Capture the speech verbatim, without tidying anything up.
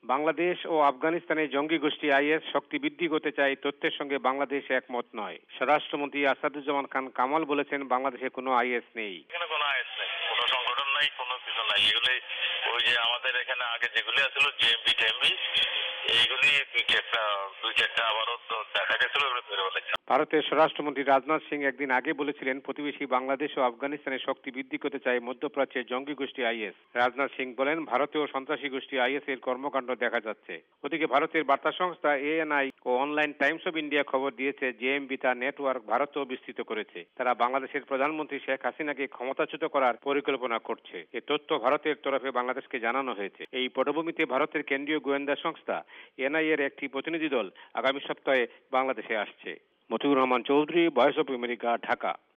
বাংলাদেশ ও আফগানিস্তানে জঙ্গি গোষ্ঠী আইএস শক্তি বৃদ্ধি করতে চায়, তথ্যের সঙ্গে বাংলাদেশ একমত নয়। স্বরাষ্ট্রমন্ত্রী আসাদুজ্জামান খান কামাল বলেছেন, বাংলাদেশে কোনো আইএস নেই। এখানে কোনো আইএস নেই, কোনো সংগঠন নাই, কোনো কিছু নাই। এগুলি ওই যে আমাদের এখানে আগে যেগুলি আছিল জেএমবি টেএমবি, এইগুলি দুই চারটা দুই চারটা আবারও দেখা গেছিল। ভারতের স্বরাষ্ট্রমন্ত্রী রাজনাথ সিং একদিন আগে বলেছিলেন, প্রতিবেশী বাংলাদেশ ও আফগানিস্তানে শক্তি বৃদ্ধি করতে চায় মধ্যপ্রাচ্যের জঙ্গি গোষ্ঠী আইএস। রাজনাথ সিং বলেন, ভারতেও সন্ত্রাসী গোষ্ঠী আইএস এর কর্মকাণ্ড দেখা যাচ্ছে। ওদিকে ভারতের বার্তা সংস্থা এএনআই ও অনলাইন টাইমস অব ইন্ডিয়া খবর দিয়েছে, জেএমবি তার নেটওয়ার্ক ভারতেও বিস্তৃত করেছে। তারা বাংলাদেশের প্রধানমন্ত্রী শেখ হাসিনাকে ক্ষমতাচ্যুত করার পরিকল্পনা করছে। এ তথ্য ভারতের তরফে বাংলাদেশকে জানানো হয়েছে। এই পটভূমিতে ভারতের কেন্দ্রীয় গোয়েন্দা সংস্থা এনআইএ এর একটি প্রতিনিধি দল আগামী সপ্তাহে বাংলাদেশে আসছে। Motiur Rahman Chowdhury, voice of America, Dhaka.